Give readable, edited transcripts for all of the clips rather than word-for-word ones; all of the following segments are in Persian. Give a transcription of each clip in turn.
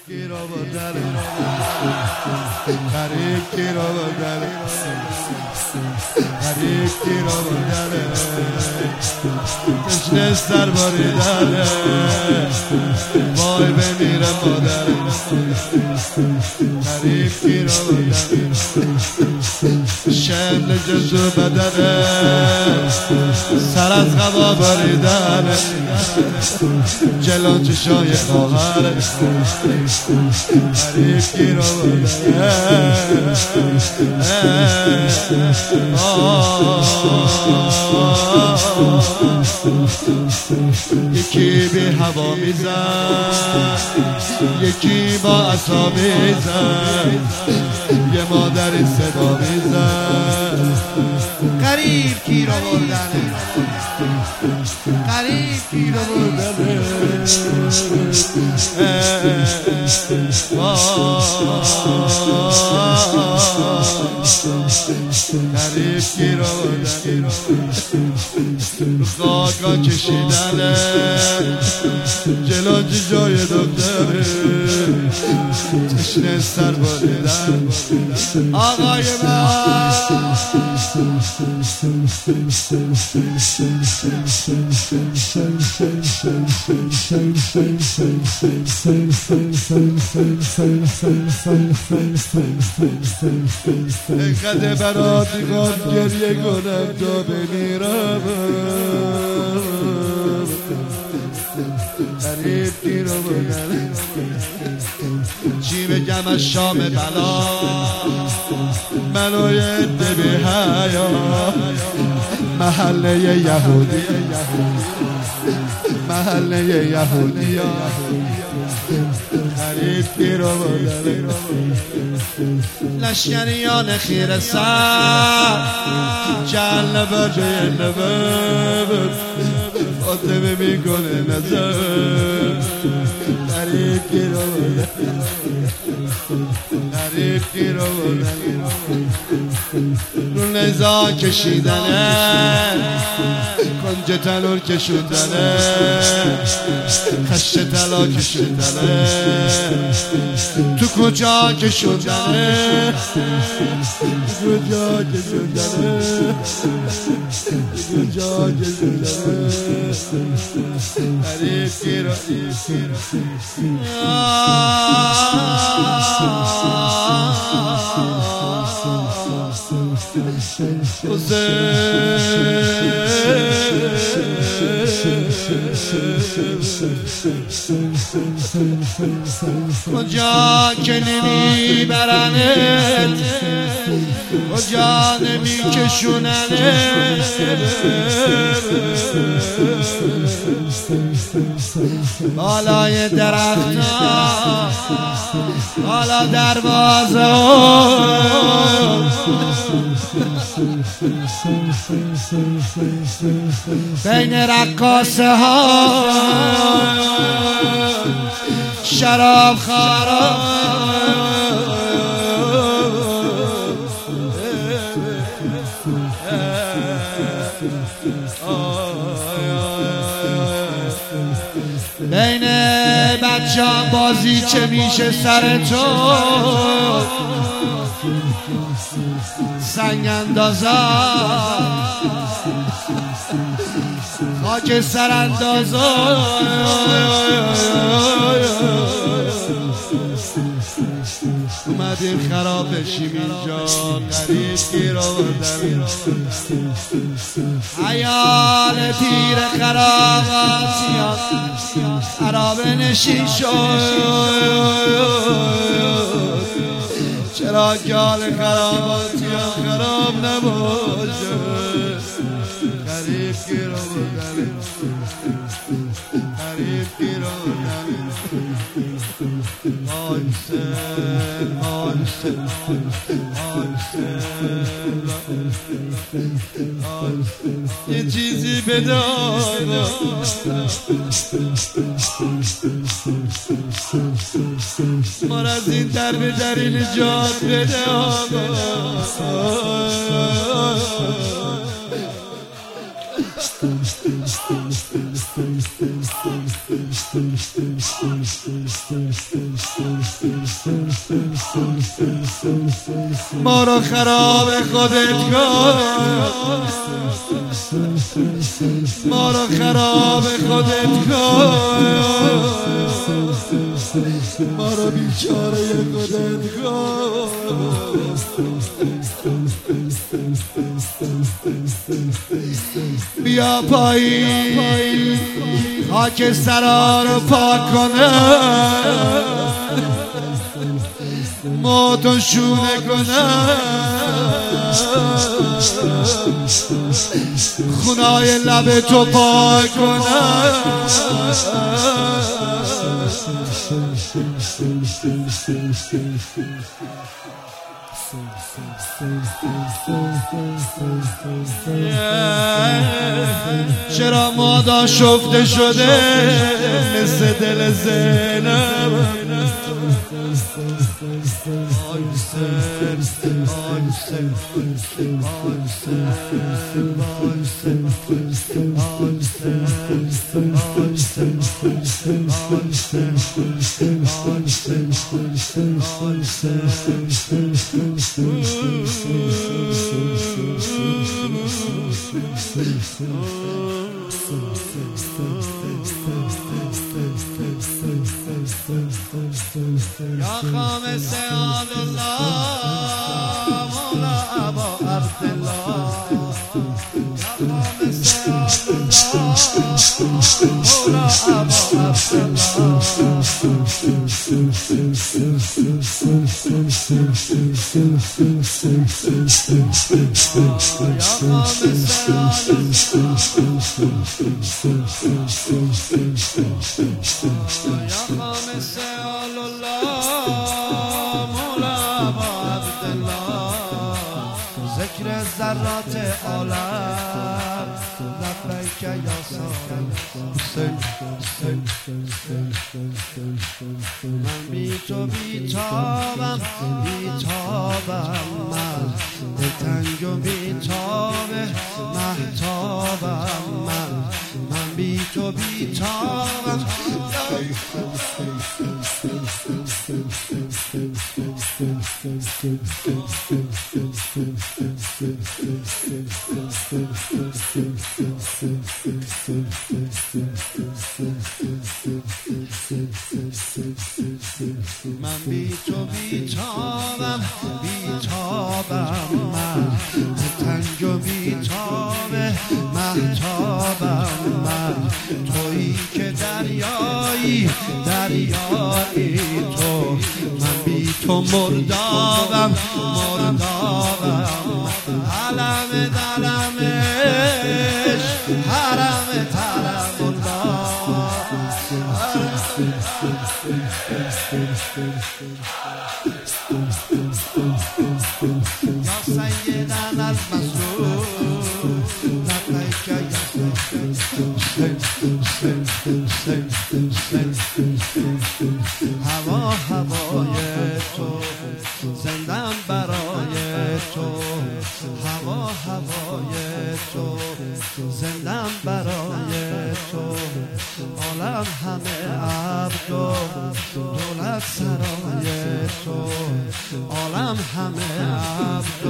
گیر آوردن غریب گیر آوردن غریب گیر آوردن تشنه سر باریدن وای بمیره مادر غریب گیر آوردن شمل جزو بدنه سر از غوا باریدن جلو چشای خواهر غریب گیر آوردن یکی به هوا میزن یکی با عصا میزن یه مادر صدا میزن غریب گیر آوردن غریب گیر آوردن غریب گیر آوردن خاکا کشیدن جلو جای دکتر تشنه سر باریدن آقای من اینقدر برات میخوام گریه کنم تا بمیرم غریب گیر آوردن چی بگم از شام بلا منو یه عده بی حیا محله یهودی محله یهودی غریب گیر آوردن لشکریان خیره سر جل نبر جای نبر آتمه میکنه نظر غریب گیر آوردن غریب گیر آوردن رو نزا کشیدنه کنج تنور کشوندنه خش طلا کشوندنه تو کجا کشوندنه کجا کشوندنه کجا کشوندنه غریب گیر کجا که نمیبرنت کجا نمیکشوننت بالای درخت بالا دروازه بین رقاصه ها شراب خارا بین بچه بازی چه میشه سر تو سنگ اندازا خاک سر اندازا اومدیم خراب بشیم اینجا غریب گیر آوردن عیال پیر خراباتیان خراب نشین شد چرا گال خراباتیان خراب نباشه غریب گیر آوردن غریب گیر آوردن یه چیزی بده آقا ما را از این در به در نجات بده آقا ما رو خراب خودت کن، ما رو خراب خودت کن، ما رو بیچاره خودت کن. بیا پایین خاک سرا رو پاک کنه، موتو شونه کنه، خونای لب تو پاک کنه. چرا مادا شفته شده مثل دل زینب؟ یا خامس الله مولا ابا عبدالله، یا خامس الله مولا ابا ذکر ذرات عالم لبیک یا سارم من بی تو بیتابم، بیتابم من به تنگ و بیتابه مهتابم من بی تو بیتابم. من بی تو بیتابم، بیتابم من به تنگ و بیتابه مهتابم من تویی که دریایی دریایی تو، من بی تو مردابم مردابم علم دلمش حرم طرم الله یا سیدنا المسعود لبیک یا هوا هوای تو زندم برای تو، هوا هوای تو زندم برای تو، عالم همه عبد و دولت سرای تو، عالم همه عبد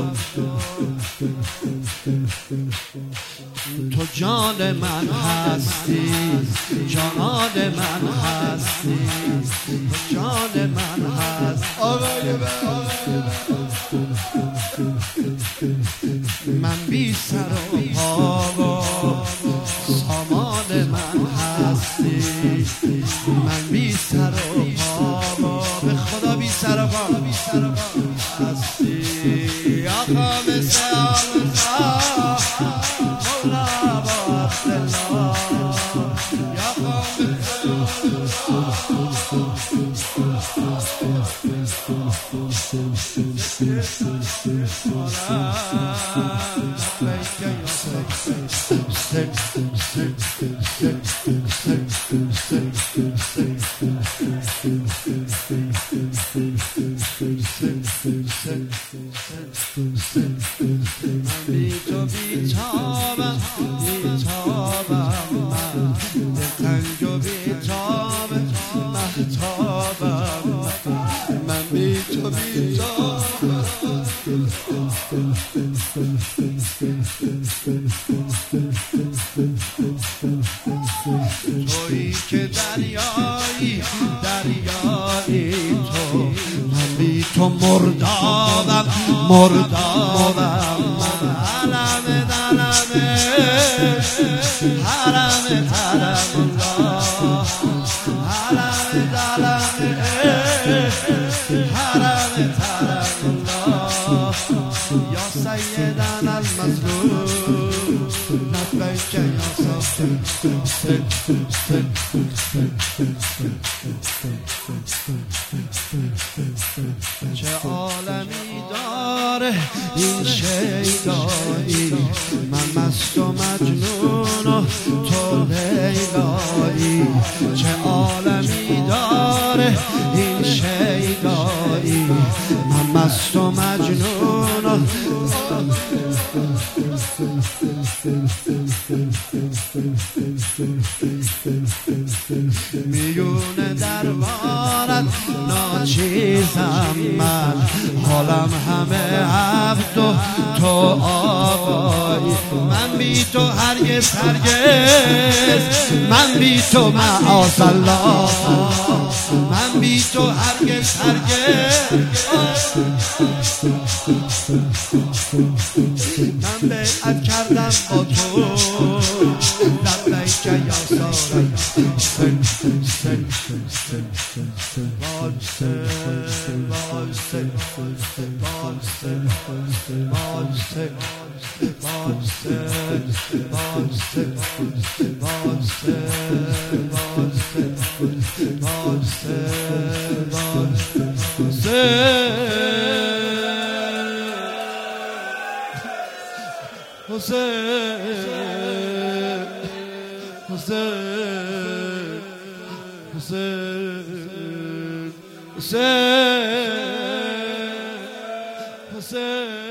تو جان من هستی، جانان من هستی، جان من هستی. من بی سر و پا و سامان من هستی، من بی سر و پا و به خدا بی سر و پا هستی. یا خامس الله مولا ابا عبدالله، یا خامس من بی تو بیتابم بیتابم من بیتابم تویی که دریایی دریایی تو من بی تو مردابم مردابم علم دلم حرم ترم الله علم دلم حرم ترم الله یا سیدنا المظلوم لبیک یا چه عالمی داره این شیدایی من مست و مجنون و تو لیلایی چه عالمی داره این شیدایی من مست و مجنون و میون دربارت ناچیزم من حالم همه عبد و تو آقایی من بی تو هرگز هرگز من بی تو معاذالله من بی تو هرگز هرگز من بیعت کردم با تو لبیک یا سارا Hussein